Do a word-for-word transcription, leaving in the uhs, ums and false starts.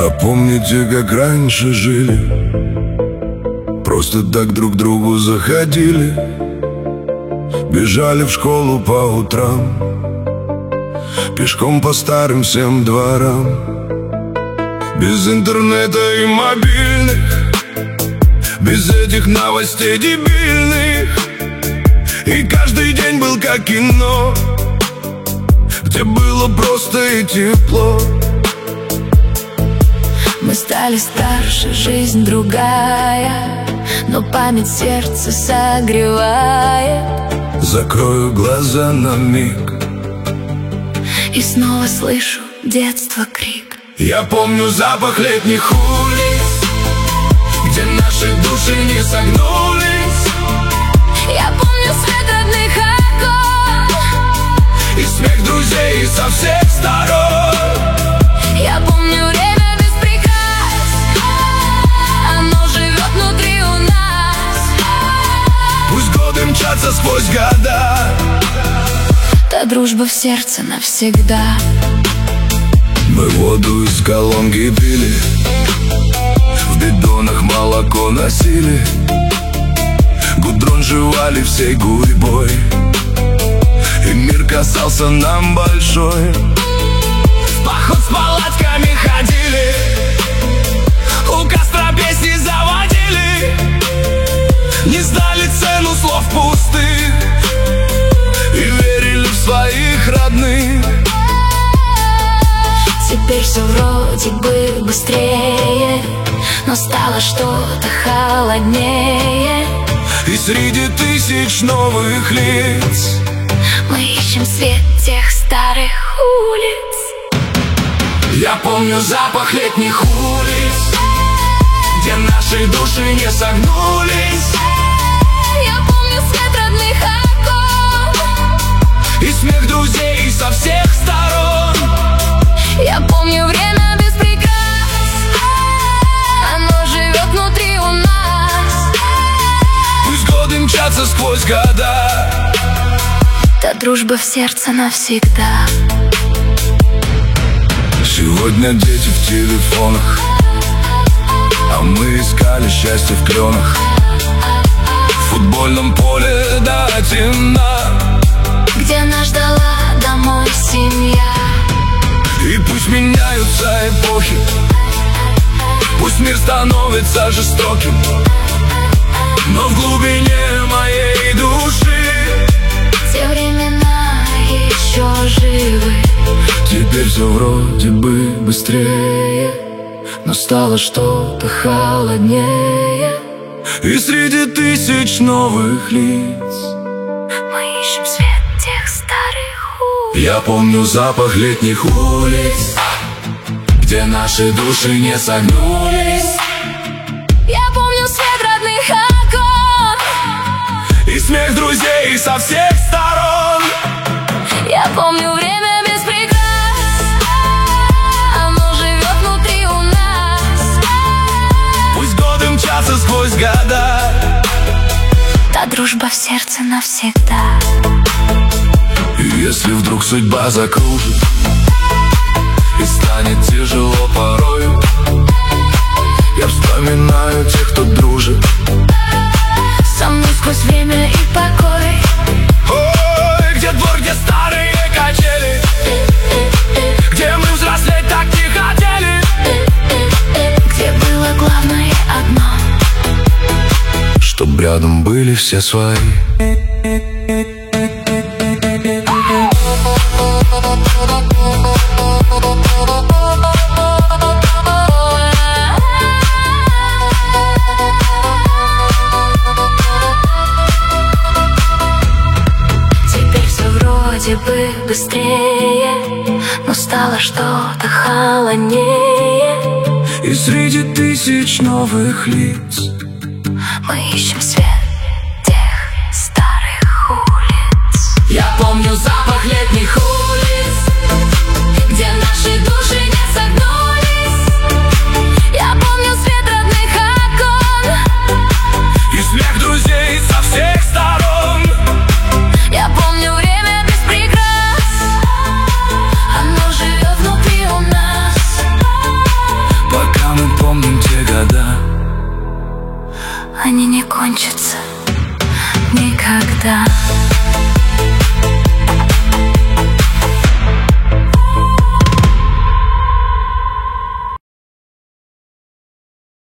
А помните, как раньше жили? Просто так друг к другу заходили, бежали в школу по утрам, пешком по старым всем дворам. Без интернета и мобильных, без этих новостей дебильных. И каждый день был как кино, где было просто и тепло. Мы стали старше, жизнь другая, но память сердца согревает. Закрою глаза на миг и снова слышу детство крик. Я помню запах летних улиц, где наши души не согнулись. Я помню свет родных окон и смех друзей со всех сторон. Я помню время без прикрас, оно живет внутри у нас. Пусть годы мчатся сквозь года, та дружба в сердце навсегда. Мы воду из колонки пили, в бидонах молоко носили, гудрон жевали всей гурьбой, и мир казался нам большой. В поход с палатками ходили, у костра песни заводили, не знали цену слов пустых и верили в своих родных. Теперь все вроде бы быстрее, но стало что-то холоднее. И среди тысяч новых лиц мы ищем свет тех старых улиц. Я помню запах летних улиц, где наши души не согнулись. Я помню свет родных окон и смех друзей со всех сторон. Я помню время без прикрас, оно живет внутри у нас. Пусть годы мчатся сквозь года, та дружба в сердце навсегда. Сегодня дети в телефонах, а мы искали счастье в кленах. В футбольном поле до темна, где нас ждала домой семья. И пусть меняются эпохи, пусть мир становится жестоким, но в глубине моей души те времена еще живы. Теперь все вроде бы быстрее, но стало что-то холоднее. И среди тысяч новых лиц мы ищем свет тех старых улиц. Я помню запах летних улиц, где наши души не согнулись. Я помню свет родных окон и смех друзей со всех сторон. Я помню время без прикрас, оно живет внутри у нас. Пусть годы мчатся сквозь года, та дружба в сердце навсегда. И если вдруг судьба закружит и станет тяжело порою, я вспоминаю тех, кто дружит со мной сквозь время и покой. Ой, где двор, где старые качели, где мы взрослеть так не хотели, где было главное одно, чтоб рядом были все свои. Теперь все вроде бы быстрее, но стало что-то холоднее. И среди тысяч новых лиц мы ищем свет тех старых улиц. Я помню запах летних улиц, где наши души не согнулись. Я помню свет родных окон и смех друзей со всех сторон. Я помню время без прикрас, оно живет внутри у нас. года. Они не кончатся никогда.